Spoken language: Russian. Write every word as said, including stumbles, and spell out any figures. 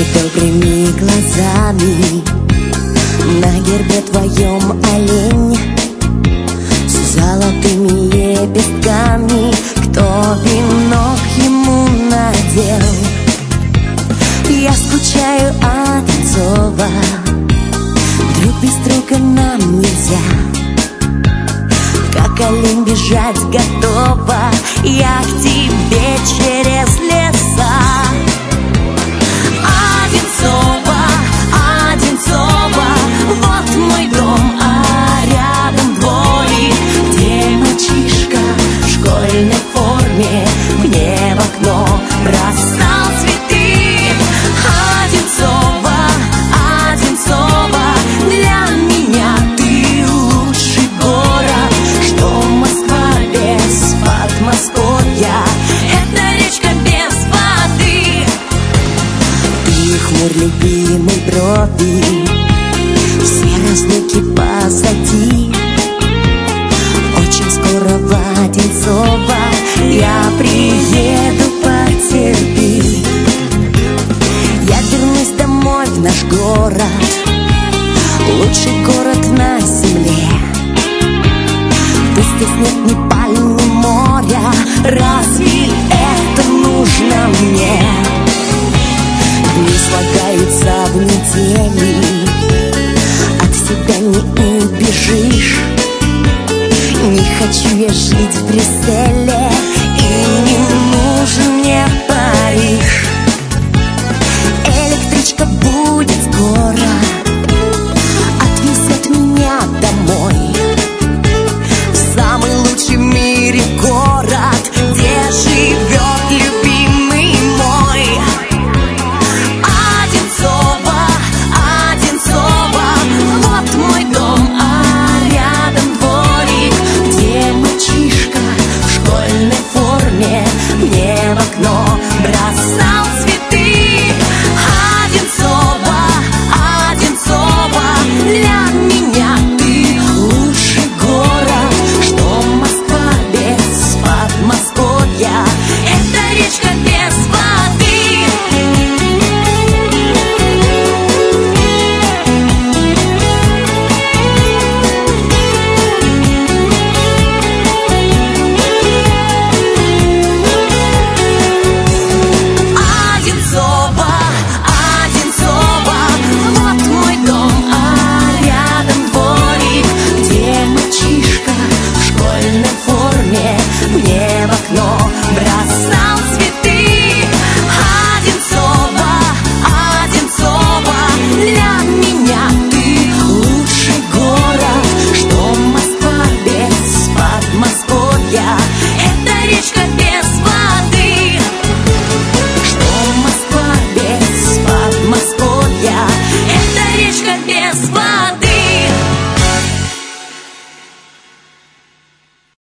добрыми глазами. На гербе твоем олень с золотыми лепестками. Кто венок ему надел? Я скучаю от Одинцова, друг, без друга нам нельзя. Как олень бежать готова я к тебе через леса. Одинцова, Одинцова, вот мой дом, а рядом дворик, где мальчишка в школьной форме мне в окно бросал цветы. Одинцова, Одинцова, для меня ты лучший город, что Москва без Подмосковья, это речка без воды. Ты хмурь любимый брови,